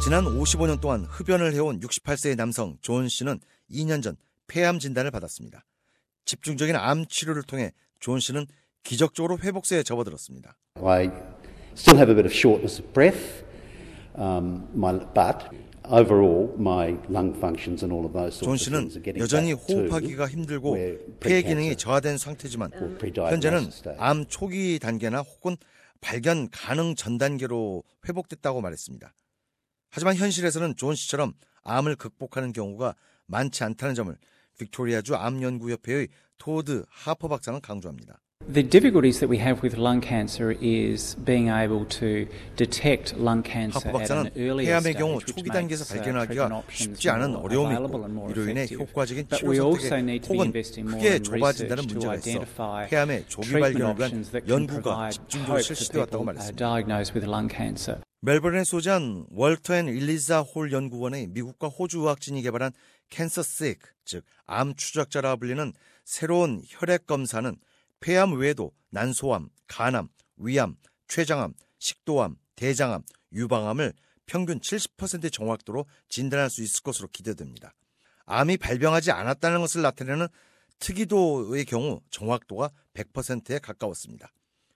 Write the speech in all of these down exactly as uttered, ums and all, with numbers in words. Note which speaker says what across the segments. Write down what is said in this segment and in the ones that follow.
Speaker 1: 지난 오십오 년 동안 흡연을 해온 육십팔 세의 남성 존 씨는 이 년 전 폐암 진단을 받았습니다. 집중적인 암 치료를 통해 존 씨는 기적적으로 회복세에 접어들었습니다.
Speaker 2: I still have a bit of shortness of breath, um, my, but overall my lung functions and all of those
Speaker 1: 존
Speaker 2: sorts of
Speaker 1: 씨는
Speaker 2: things are getting
Speaker 1: 여전히
Speaker 2: back to
Speaker 1: 호흡하기가 힘들고
Speaker 2: where
Speaker 1: 폐
Speaker 2: pre-cancer
Speaker 1: 기능이 저하된 상태지만
Speaker 2: or pre-diagnosis
Speaker 1: 현재는
Speaker 2: stage.
Speaker 1: 암 초기 단계나 혹은 발견 가능 전 단계로 회복됐다고 말했습니다. 하지만 현실에서는 존 씨처럼 암을 극복하는 경우가 많지 않다는 점을 빅토리아주 암연구협회의 토드 하퍼 박사는 강조합니다.
Speaker 3: The difficulties that we have with lung cancer is being able to detect lung cancer
Speaker 1: 하퍼
Speaker 3: at an
Speaker 1: 박사는
Speaker 3: earlier
Speaker 1: 폐암의
Speaker 3: stage,
Speaker 1: 경우
Speaker 3: which
Speaker 1: 초기
Speaker 3: makes
Speaker 1: 단계에서
Speaker 3: uh,
Speaker 1: 발견하기가
Speaker 3: treatment options
Speaker 1: 쉽지 않은
Speaker 3: more
Speaker 1: 어려움이
Speaker 3: available
Speaker 1: 있고
Speaker 3: and more
Speaker 1: 이로 인해
Speaker 3: effective.
Speaker 1: 효과적인
Speaker 3: But
Speaker 1: 치료
Speaker 3: we also
Speaker 1: 선택에
Speaker 3: need to be
Speaker 1: 혹은
Speaker 3: investing more
Speaker 1: 크게
Speaker 3: in
Speaker 1: 좁아진다는
Speaker 3: research to
Speaker 1: 문제가 있어
Speaker 3: identify
Speaker 1: 폐암의 조기
Speaker 3: treatment
Speaker 1: 발견을 위한
Speaker 3: options that can
Speaker 1: 연구가
Speaker 3: provide
Speaker 1: 집중적으로
Speaker 3: hope for
Speaker 1: 실시되었다고
Speaker 3: people uh,
Speaker 1: 말했습니다.
Speaker 3: diagnosed with lung cancer.
Speaker 1: 멜버른에 소재한 월터 앤 일리자 홀 연구원의 미국과 호주 의학진이 개발한 캔서식, 즉 암 추적자라 불리는 새로운 혈액 검사는 폐암 외에도 난소암, 간암, 위암, 췌장암, 식도암, 대장암, 유방암을 평균 칠십 퍼센트의 정확도로 진단할 수 있을 것으로 기대됩니다. 암이 발병하지 않았다는 것을 나타내는 특이도의 경우 정확도가 백 퍼센트에 가까웠습니다.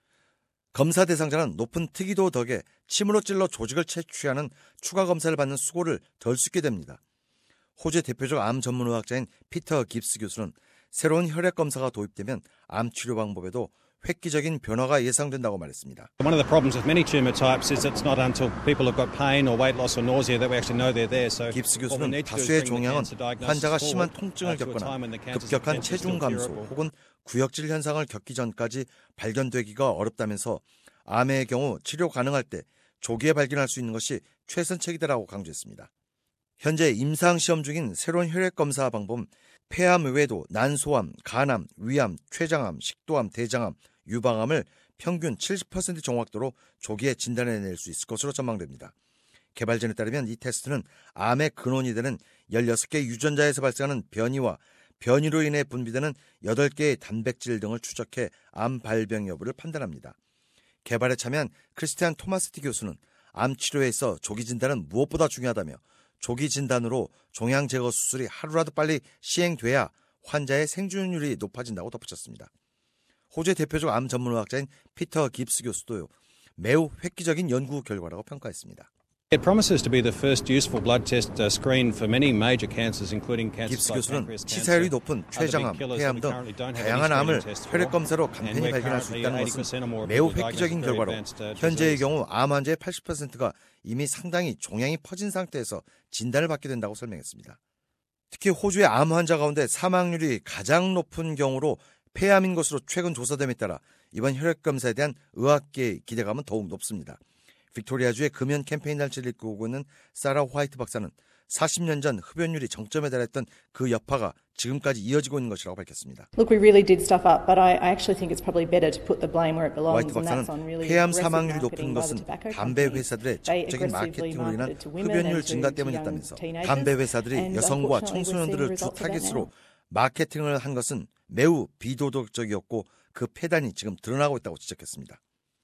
Speaker 1: 검사 대상자는 높은 특이도 덕에 침으로 찔러 조직을 채취하는 추가 검사를 받는 수고를 덜 수 있게 됩니다. 호주의 대표적 암 전문의학자인 피터 깁스 교수는 새로운 혈액 검사가 도입되면 암 치료 방법에도 획기적인 변화가 예상된다고 말했습니다.
Speaker 4: One of the problems with many tumor types is it's not until people have got pain or weight loss or nausea that we actually know they're there. So
Speaker 1: 깁스 교수는 다수의 종양은 환자가 심한 통증을 겪거나 급격한 체중 감소 혹은 구역질 현상을 겪기 전까지 발견되기가 어렵다면서 암의 경우 치료 가능할 때 조기에 발견할 수 있는 것이 최선책이다라고 강조했습니다. 현재 임상시험 중인 새로운 혈액검사 방법은 폐암 외에도 난소암, 간암, 위암, 췌장암, 식도암, 대장암, 유방암을 평균 칠십 퍼센트 정확도로 조기에 진단해낼 수 있을 것으로 전망됩니다. 개발진에 따르면 이 테스트는 암의 근원이 되는 열여섯 개의 유전자에서 발생하는 변이와 변이로 인해 분비되는 여덟 개의 단백질 등을 추적해 암 발병 여부를 판단합니다. 개발에 참여한 크리스티안 토마스티 교수는 암 치료에 있어 조기 진단은 무엇보다 중요하다며 조기 진단으로 종양 제거 수술이 하루라도 빨리 시행돼야 환자의 생존율이 높아진다고 덧붙였습니다. 호주의 대표적 암 전문의학자인 피터 깁스 교수도 매우 획기적인 연구 결과라고 평가했습니다.
Speaker 4: It promises to be the first useful blood test uh, screen for many major cancers, including cancers
Speaker 1: 깁스
Speaker 4: like
Speaker 1: 교수는
Speaker 4: pancreas
Speaker 1: 치사율이
Speaker 4: cancer.
Speaker 1: 높은 췌장암, 폐암 등 다양한 암을 혈액 검사로 간편히 발견할 수 있다는 것은 매우 획기적인 결과로 현재의 경우 암 환자의 팔십 퍼센트가 이미 상당히 종양이 퍼진 상태에서 진단을 받게 된다고 설명했습니다. 특히 호주의 암 환자 가운데 사망률이 가장 높은 경우로 폐암인 것으로 최근 조사됨에 따라 이번 혈액 검사에 대한 의학계의 기대감은 더욱 높습니다. 빅토리아주의 금연 캠페인 날짜를 이끌고 있는 사라 화이트 박사는 사십 년 전 흡연율이 정점에 달했던 그 여파가 지금까지 이어지고 있는 것이라고 밝혔습니다.
Speaker 5: Look, we really did stuff up, but I, I actually think it's probably better to put the blame where it belongs,
Speaker 1: 화이트
Speaker 5: and that's
Speaker 1: 박사는
Speaker 5: on really
Speaker 1: 폐암
Speaker 5: aggressive
Speaker 1: 사망률이
Speaker 5: marketing
Speaker 1: 높은
Speaker 5: by the
Speaker 1: 것은
Speaker 5: tobacco
Speaker 1: 담배
Speaker 5: companies.
Speaker 1: 회사들의
Speaker 5: They
Speaker 1: 적극적인
Speaker 5: aggressively
Speaker 1: 마케팅으로 인한
Speaker 5: marketed to women
Speaker 1: 흡연율
Speaker 5: and
Speaker 1: 증가
Speaker 5: to, to
Speaker 1: 때문이었다면서
Speaker 5: young teenagers.
Speaker 1: 담배 회사들이
Speaker 5: And
Speaker 1: 여성과
Speaker 5: unfortunately, we're
Speaker 1: 청소년들을
Speaker 5: seeing
Speaker 1: 주
Speaker 5: results of that
Speaker 1: 타깃으로
Speaker 5: now.
Speaker 1: 마케팅을 한 것은 매우 비도덕적이었고 그 폐단이 지금 드러나고 있다고 지적했습니다.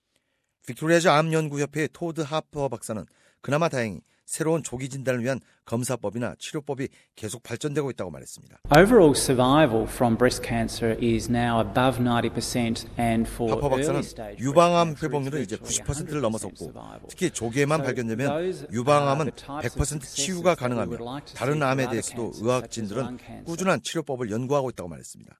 Speaker 1: 빅토리아주 암연구협회의 토드 하퍼 박사는 그나마 다행히 새로운 조기 진단을 위한 검사법이나 치료법이 계속 발전되고 있다고 말했습니다.
Speaker 3: Overall survival from breast cancer is now above ninety percent and for
Speaker 1: 하퍼 박사는
Speaker 3: early stage
Speaker 1: 유방암
Speaker 3: breast cancer
Speaker 1: 회복률은
Speaker 3: is
Speaker 1: 이제
Speaker 3: virtually
Speaker 1: 구십 퍼센트를
Speaker 3: one hundred percent
Speaker 1: 넘어섰고
Speaker 3: survival.
Speaker 1: 특히 조기에만
Speaker 3: So
Speaker 1: 발견되면
Speaker 3: those
Speaker 1: 유방암은
Speaker 3: are the types
Speaker 1: 백 퍼센트
Speaker 3: of
Speaker 1: 치유가
Speaker 3: successes that we
Speaker 1: 가능하며
Speaker 3: would like to see
Speaker 1: 다른
Speaker 3: for
Speaker 1: 암에
Speaker 3: other
Speaker 1: 대해서도
Speaker 3: cancers, such as
Speaker 1: 의학진들은
Speaker 3: lung cancer.
Speaker 1: 꾸준한 치료법을 연구하고 있다고 말했습니다.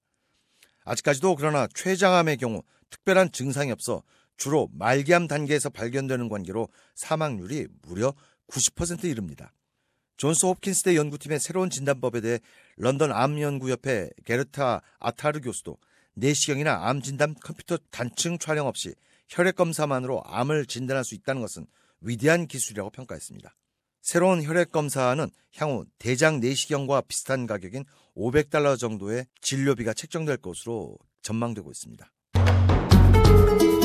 Speaker 1: 아직까지도 그러나 췌장암의 경우 특별한 증상이 없어 주로 말기암 단계에서 발견되는 관계로 사망률이 무려 구십 퍼센트에 이릅니다. 존스 홉킨스대 연구팀의 새로운 진단법에 대해 런던 암연구협회 게르타 아타르 교수도 내시경이나 암 진단 컴퓨터 단층 촬영 없이 혈액 검사만으로 암을 진단할 수 있다는 것은 위대한 기술이라고 평가했습니다. 새로운 혈액 검사는 향후 대장 내시경과 비슷한 가격인 오백 달러 정도의 진료비가 책정될 것으로 전망되고 있습니다.